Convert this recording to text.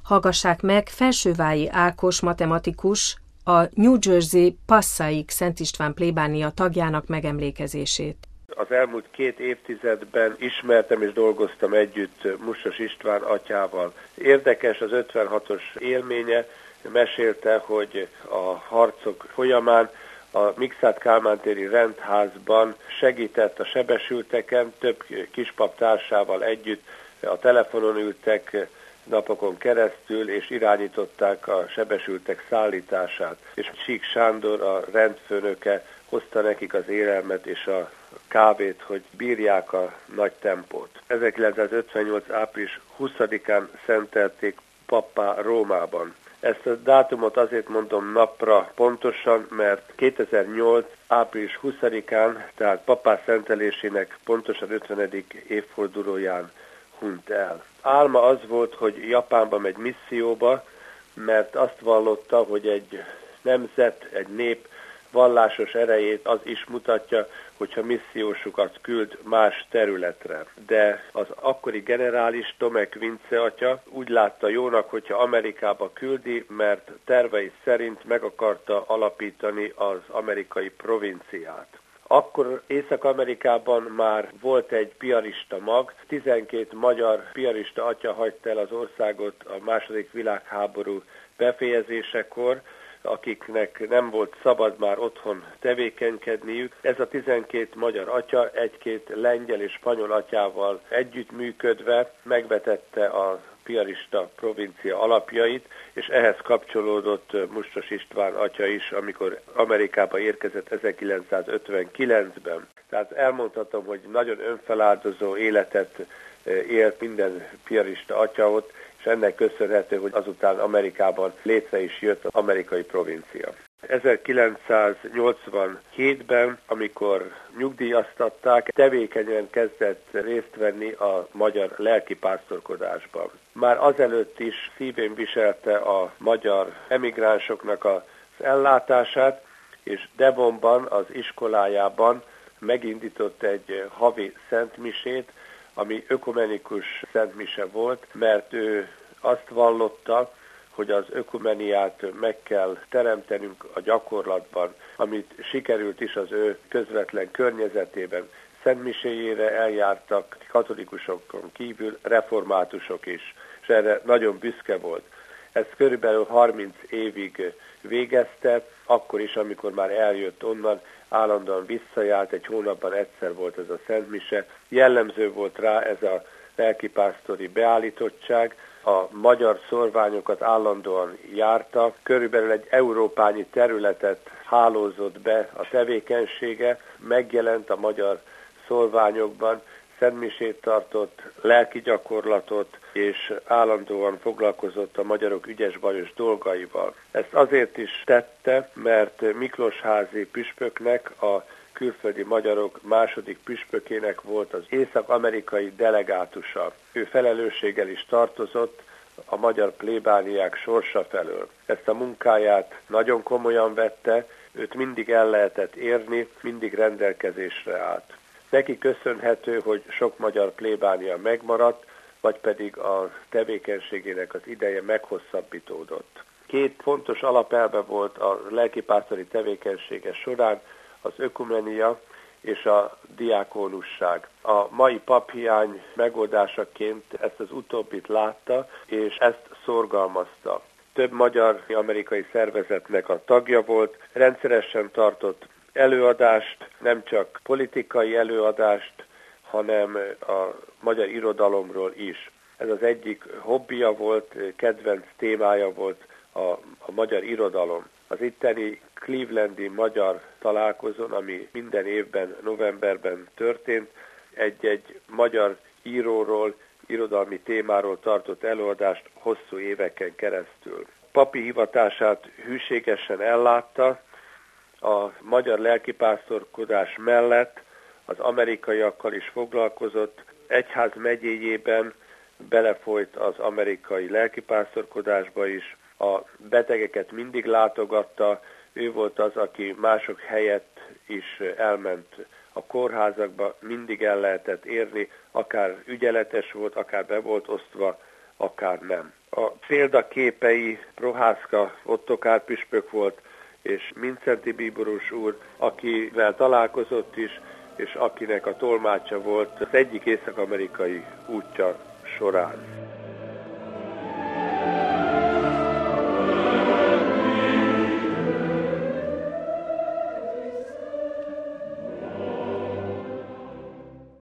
Hallgassák meg Felsővályi Ákos matematikus, a New Jersey Passaic Szent István plébánia tagjának megemlékezését. Az elmúlt 2 évtizedben ismertem és dolgoztam együtt Mussos István atyával. Érdekes az 56-os élménye, mesélte, hogy a harcok folyamán a Mikszáth Kálmán téri rendházban segített a sebesülteken, több kispap társával együtt a telefonon ültek napokon keresztül, és irányították a sebesültek szállítását. És Sík Sándor, a rendfőnöke hozta nekik az élelmet és a kávét, hogy bírják a nagy tempót. 1958. április 20-án szentelték pappá Rómában. Ezt a dátumot azért mondom napra pontosan, mert 2008. április 20-án, tehát pappá szentelésének pontosan 50. évfordulóján hunyt el. Álma az volt, hogy Japánba megy misszióba, mert azt vallotta, hogy egy nemzet, egy nép vallásos erejét az is mutatja, hogyha missziósukat küld más területre. De az akkori generális Tomek Vince atya úgy látta jónak, hogyha Amerikába küldi, mert tervei szerint meg akarta alapítani az amerikai provinciát. Akkor Észak-Amerikában már volt egy piarista mag, 12 magyar piarista atya hagyta el az országot a II. Világháború befejezésekor, akiknek nem volt szabad már otthon tevékenykedniük. Ez a 12 magyar atya egy-két lengyel és spanyol atyával együttműködve megvetette a piarista provincia alapjait, és ehhez kapcsolódott Mussos István atya is, amikor Amerikába érkezett 1959-ben. Tehát elmondhatom, hogy nagyon önfeláldozó életet élt minden piarista atya ott, és ennek köszönhető, hogy azután Amerikában létre is jött az amerikai provincia. 1987-ben, amikor nyugdíjaztatták, tevékenyen kezdett részt venni a magyar lelkipásztorkodásban. Már azelőtt is szívén viselte a magyar emigránsoknak az ellátását, és Devonban, az iskolájában megindított egy havi szentmisét, ami ökumenikus szentmise volt, mert ő azt vallotta, hogy az ökumeniát meg kell teremtenünk a gyakorlatban, amit sikerült is az ő közvetlen környezetében. Szentmiséjére eljártak katolikusokon kívül reformátusok is, és erre nagyon büszke volt. Ezt körülbelül 30 évig végezte, akkor is, amikor már eljött onnan, állandóan visszajárt, egy hónapban egyszer volt ez a szentmise. Jellemző volt rá ez a lelkipásztori beállítottság, a magyar szorványokat állandóan járta, körülbelül egy európányi területet hálózott be a tevékenysége, megjelent a magyar szorványokban, szentmisét tartott, lelki gyakorlatot, és állandóan foglalkozott a magyarok ügyes-bajos dolgaival. Ezt azért is tette, mert Miklósházy püspöknek, a külföldi magyarok második püspökének volt az észak-amerikai delegátusa. Ő felelősséggel is tartozott a magyar plébániák sorsa felől. Ezt a munkáját nagyon komolyan vette, őt mindig el lehetett érni, mindig rendelkezésre állt. Neki köszönhető, hogy sok magyar plébánia megmaradt, vagy pedig a tevékenységének az ideje meghosszabbítódott. 2 fontos alapelve volt a lelkipásztori tevékenysége során, az ökumenia és a diákónusság. A mai paphiány megoldásaként ezt az utóbbit látta, és ezt szorgalmazta. Több magyar-amerikai szervezetnek a tagja volt, rendszeresen tartott előadást, nem csak politikai előadást, hanem a magyar irodalomról is. Ez az egyik hobbija volt, kedvenc témája volt a magyar irodalom. Az itteni clevelandi magyar találkozón, ami minden évben novemberben történt, egy magyar íróról, irodalmi témáról tartott előadást hosszú éveken keresztül. Papi hivatását hűségesen ellátta, a magyar lelkipásztorkodás mellett az amerikaiakkal is foglalkozott, egyház megyéjében belefolyt az amerikai lelkipásztorkodásba is, a betegeket mindig látogatta, ő volt az, aki mások helyett is elment a kórházakba, mindig el lehetett érni, akár ügyeletes volt, akár be volt osztva akár nem. A példaképei Prohászka Ottokár püspök volt, és Mindszenty bíboros úr, akivel találkozott is, és akinek a tolmácsa volt az egyik észak-amerikai útja során.